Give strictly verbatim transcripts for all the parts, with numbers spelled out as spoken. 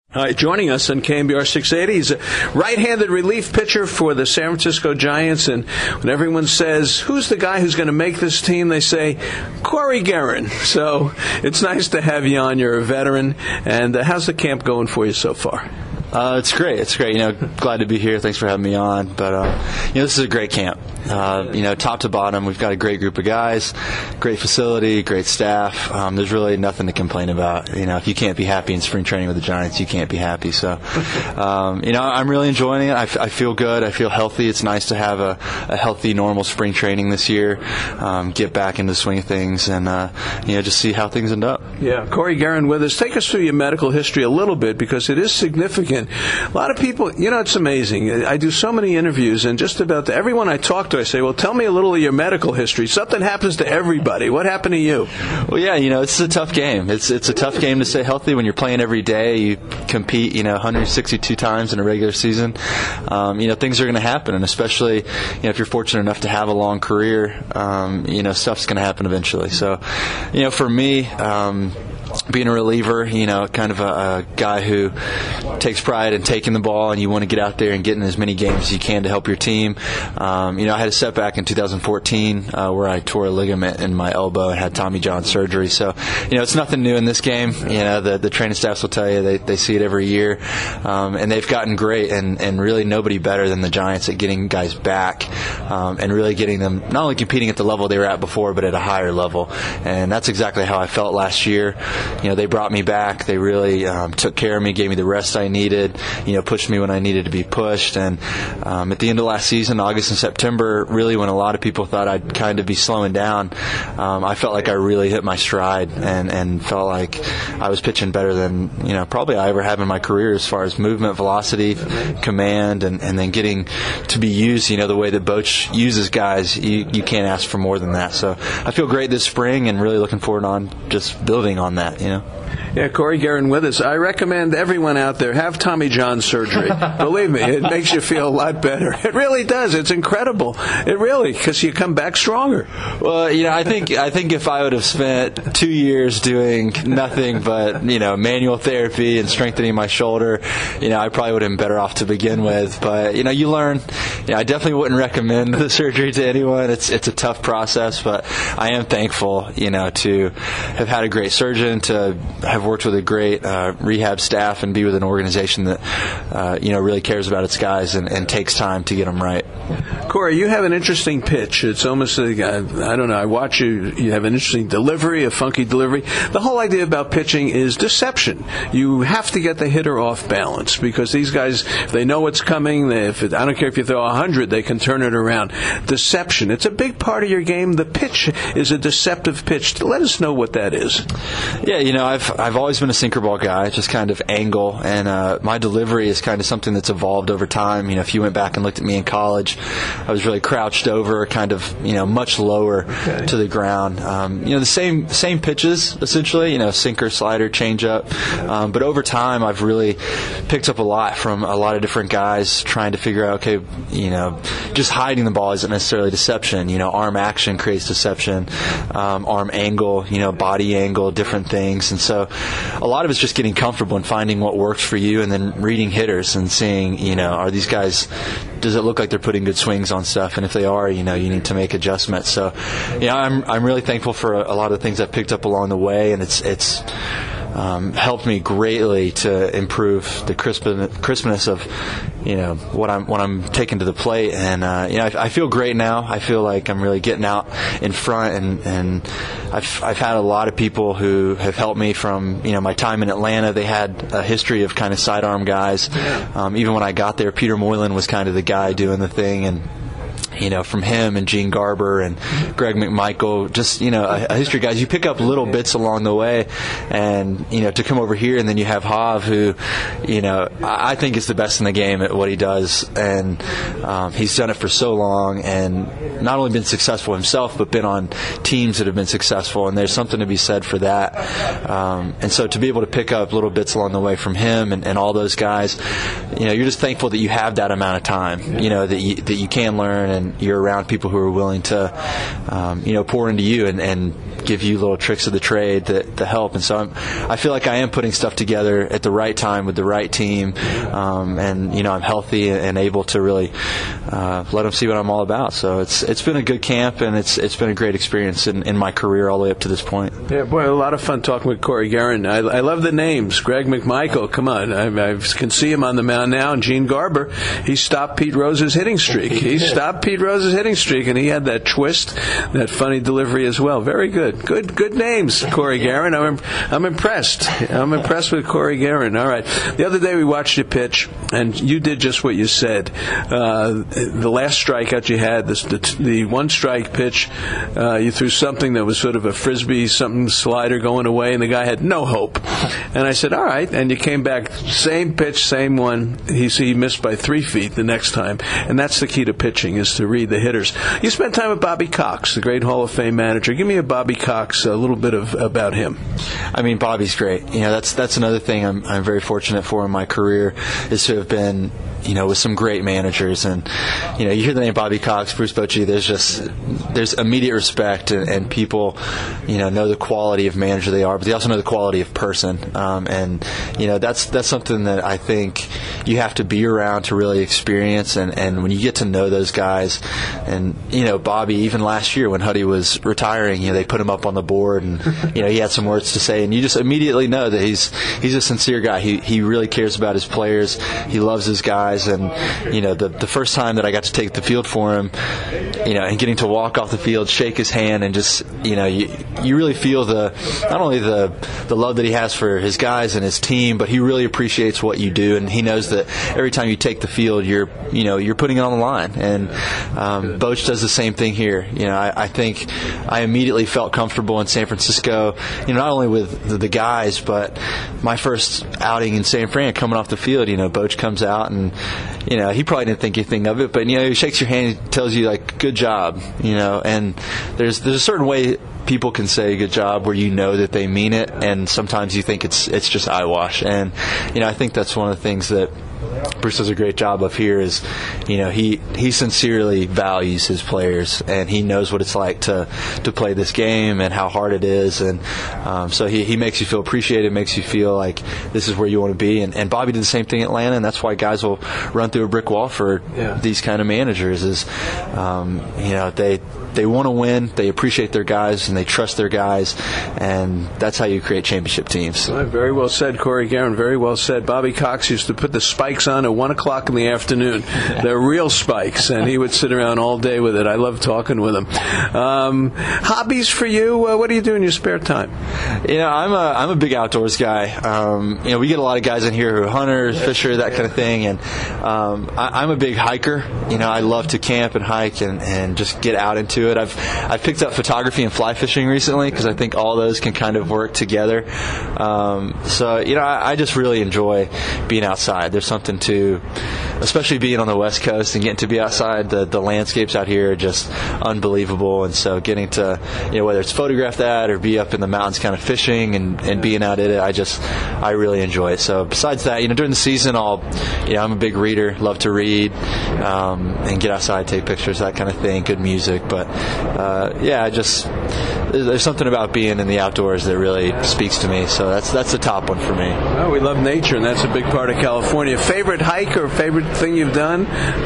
All right, joining us on K M B R six eighty, he's a right-handed relief pitcher for the San Francisco Giants, and when everyone says, who's the guy who's going to make this team, they say, Corey Guerin. So it's nice to have you on. You're a veteran, and uh, how's the camp going for you so far? Uh, it's great. It's great. You know, glad to be here. Thanks for having me on. But, uh, you know, this is a great camp. Uh, you know, top to bottom, we've got a great group of guys, great facility, great staff. Um, there's really nothing to complain about. You know, if you can't be happy in spring training with the Giants, you can't be happy. So, um, you know, I'm really enjoying it. I, f- I feel good. I feel healthy. It's nice to have a, a healthy, normal spring training this year. Um, get back into the swing of things and, uh, you know, just see how things end up. Yeah. Corey Guerin with us. Take us through your medical history a little bit, because it is significant. A lot of people, you know, it's amazing. I do so many interviews, and just about to everyone I talk to, I say, well, tell me a little of your medical history. Something happens to everybody. What happened to you? Well, yeah, you know, it's a tough game. It's it's a tough game to stay healthy when you're playing every day. You compete, you know, one hundred sixty-two times in a regular season. Um, you know, things are going to happen, and especially, you know, if you're fortunate enough to have a long career, um, you know, stuff's going to happen eventually. So, you know, for me, um, being a reliever, you know, kind of a, a guy who takes pride in taking the ball, and you want to get out there and get in as many games as you can to help your team. Um, you know, I had a setback in two thousand fourteen uh, where I tore a ligament in my elbow and had Tommy John surgery. So, you know, it's nothing new in this game. You know, the, the training staffs will tell you they, they see it every year. Um, and they've gotten great, and, and really nobody better than the Giants at getting guys back um, and really getting them not only competing at the level they were at before, but at a higher level. And that's exactly how I felt last year. You know, they brought me back. They really um, took care of me, gave me the rest I needed, you know, pushed me when I needed to be pushed. And um, at the end of last season, August and September, really when a lot of people thought I'd kind of be slowing down, um, I felt like I really hit my stride and, and felt like I was pitching better than, you know, probably I ever have in my career as far as movement, velocity, command, and, and then getting to be used, you know, the way that Boch uses guys. You, you can't ask for more than that. So I feel great this spring and really looking forward on just building on that, you know. Yeah, Corey Guerin with us. I recommend everyone out there have Tommy John surgery. Believe me, it makes you feel a lot better. It really does. It's incredible. It really, because you come back stronger. Well, you know, I think I think if I would have spent two years doing nothing but, you know, manual therapy and strengthening my shoulder, you know, I probably would have been better off to begin with. But, you know, you learn. You know, I definitely wouldn't recommend the surgery to anyone. It's it's a tough process, but I am thankful, you know, to have had a great surgeon, to have worked with a great uh, rehab staff, and be with an organization that uh, you know really cares about its guys and, and takes time to get them right. Corey, you have an interesting pitch. It's almost a, I don't know, I watch you, you have an interesting delivery, a funky delivery. The whole idea about pitching is deception. You have to get the hitter off balance, because these guys, if they know what's coming, they, if it, I don't care if you throw one hundred, they can turn it around. Deception, it's a big part of your game. The pitch is a deceptive pitch. Let us know what that is. Yeah, you know, I've I've always been a sinker ball guy, just kind of angle, and uh, my delivery is kind of something that's evolved over time. You know, if you went back and looked at me in college, I was really crouched over, kind of, you know, much lower okay. to the ground. Um, you know, the same same pitches, essentially, you know, sinker, slider, changeup. Um, but over time, I've really picked up a lot from a lot of different guys trying to figure out, okay, you know, just hiding the ball isn't necessarily deception. You know, arm action creates deception, um, arm angle, you know, body angle, different things. And so a lot of it's just getting comfortable and finding what works for you, and then reading hitters and seeing, you know, are these guys, does it look like they're putting good swings on stuff? And if they are, you know, you need to make adjustments. So, yeah, I'm I'm really thankful for a, a lot of the things I've picked up along the way, and it's it's um, helped me greatly to improve the crispness, crispness of, you know, what I'm what I'm taking to the plate. And uh, you know, I, I feel great now. I feel like I'm really getting out in front, and and I've I've had a lot of people who have helped me from, you know, my time in Atlanta. They had a history of kind of sidearm guys. Um, even when I got there, Peter Moylan was kind of the guy doing the thing, and you know, from him and Gene Garber and Greg McMichael, just, you know, a, a history of guys. You pick up little bits along the way, and, you know, to come over here, and then you have Hav, who, you know, I think is the best in the game at what he does, and um, he's done it for so long, and not only been successful himself, but been on teams that have been successful, and there's something to be said for that. Um, and so to be able to pick up little bits along the way from him and, and all those guys, you know, you're just thankful that you have that amount of time, you know, that you, that you can learn, and you're around people who are willing to, um, you know, pour into you and, and give you little tricks of the trade that, that help. And so I'm, I feel like I am putting stuff together at the right time with the right team, um, and you know I'm healthy and able to really uh, let them see what I'm all about. So it's it's been a good camp, and it's it's been a great experience in, in my career all the way up to this point. Yeah, boy, a lot of fun talking with Corey Guerin. I, I love the names. Greg McMichael, come on. I, I can see him on the mound now. And Gene Garber, he stopped Pete Rose's hitting streak. He stopped Pete Rose's hitting streak, and he had that twist, that funny delivery as well. Very good. Good good names, Corey Guerin. I'm, I'm impressed. I'm impressed with Corey Guerin. All right. The other day we watched you pitch, and you did just what you said. Uh, the last strikeout you had, the, the, the one-strike pitch, uh, you threw something that was sort of a frisbee, something slider going away, and the guy had no hope. And I said, all right. And you came back, same pitch, same one. He, he missed by three feet the next time. And that's the key to pitching, is to read the hitters. You spent time with Bobby Cox, the great Hall of Fame manager. Give me a Bobby Cox, a little bit of about him. I mean, Bobby's great. You know, that's that's another thing I'm I'm very fortunate for in my career, is to have been, you know, with some great managers. And, you know, you hear the name Bobby Cox, Bruce Bochy, there's just, there's immediate respect, and, and people, you know, know the quality of manager they are, but they also know the quality of person. Um, and, you know, that's, that's something that I think you have to be around to really experience. And, and when you get to know those guys, and, you know, Bobby, even last year when Huddy was retiring, you know, they put him up on the board, and, you know, he had some words to say, and you just immediately know that he's, he's a sincere guy. He, he really cares about his players. He loves his guys. And, you know, the the first time that I got to take the field for him, you know, and getting to walk off the field, shake his hand, and just, you know, you you really feel the, not only the the love that he has for his guys and his team, but he really appreciates what you do, and he knows that every time you take the field, you're, you know, you're putting it on the line. And um, Boch does the same thing here. You know, I, I think I immediately felt comfortable in San Francisco, you know, not only with the, the guys, but my first outing in San Fran, coming off the field, you know, Boch comes out, and, you know, he probably didn't think anything of it, but, you know, he shakes your hand, he tells you, like, good job, you know, and there's there's a certain way people can say good job where you know that they mean it, and sometimes you think it's it's just eyewash. And, you know, I think that's one of the things that Bruce does a great job of here, is, you know, he, he sincerely values his players, and he knows what it's like to, to play this game and how hard it is. And um, so he, he makes you feel appreciated, makes you feel like this is where you want to be. And, and Bobby did the same thing at Atlanta, and that's why guys will run through a brick wall for yeah. these kind of managers, is, um, you know, they they want to win, they appreciate their guys, and they trust their guys, and that's how you create championship teams. Well, very well said, Corey Guerin. Very well said. Bobby Cox used to put the spikes on at one o'clock in the afternoon. They're real spikes, and he would sit around all day with it. I love talking with him. Um, hobbies for you? Uh, what do you do in your spare time? You know, I'm a I'm a big outdoors guy. Um, you know, we get a lot of guys in here who are hunters, fisher, that kind of thing, and um, I, I'm a big hiker. You know, I love to camp and hike and, and just get out into it. I've I've picked up photography and fly fishing recently, because I think all those can kind of work together. Um, so, you know, I, I just really enjoy being outside. There's something to, especially being on the West Coast and getting to be outside. The the landscapes out here are just unbelievable, and so getting to, you know, whether it's photograph that or be up in the mountains kind of fishing and, and being out in it, I just I really enjoy it. So besides that, you know, during the season, I'll, you know, I'm a big reader, love to read, um, and get outside, take pictures, that kind of thing, good music. But uh, yeah, I just there's something about being in the outdoors that really speaks to me. So that's that's the top one for me. Well, we love nature, and that's a big part of California. Favorite hike or favorite thing you've done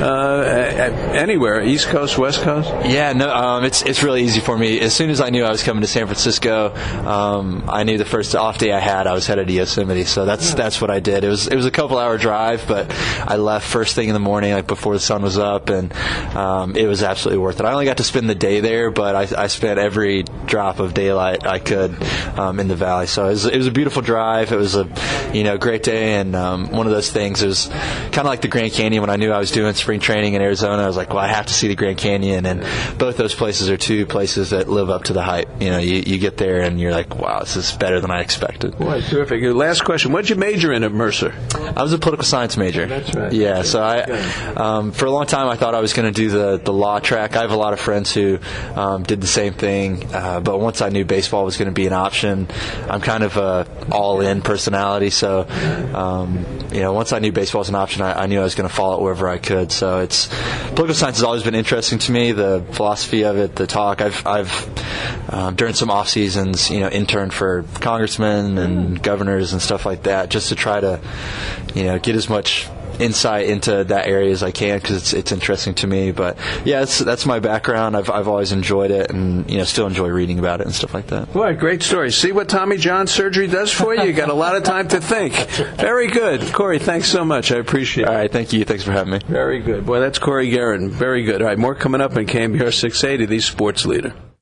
uh, anywhere, East Coast, West Coast? Yeah, no, um, it's it's really easy for me. As soon as I knew I was coming to San Francisco, um, I knew the first off day I had, I was headed to Yosemite. So that's that's what I did. It was it was a couple hour drive, but I left first thing in the morning, like before the sun was up, and um, it was absolutely worth it. I only got to spend the day there, but I, I spent every drop of daylight I could um, in the valley. So it was, it was a beautiful drive. It was a you know great day, and um, one of those things. It was kind of like the Grand Canyon. When I knew I was doing spring training in Arizona, I was like, well, I have to see the Grand Canyon, and both those places are two places that live up to the hype. You know, you, you get there and you're like, wow, this is better than I expected. Boy, terrific. Last question: what did you major in at Mercer? I was a political science major. That's right. Yeah, so I um, for a long time I thought I was going to do the the law track. I have a lot of friends who um, did the same thing. Uh, but once I knew baseball was going to be an option, I'm kind of a all-in personality. So, um, you know, once I knew baseball was an option, I, I knew I was going to follow it wherever I could. So it's political science has always been interesting to me. The philosophy of it, the talk. I've, I've um, during some off seasons, you know, interned for congressmen and governors and stuff like that, just to try to, you know, get as much insight into that area as I can, because it's it's interesting to me. But yeah, that's that's my background. I've I've always enjoyed it, and you know, still enjoy reading about it and stuff like that. Boy, great story. See what Tommy John surgery does for you? You got a lot of time to think. Very good, Corey. Thanks so much. I appreciate it. All right, thank you. Thanks for having me. Very good. Boy, that's Corey Guerin. Very good. All right, more coming up in K M B R six eighty, the Sports Leader.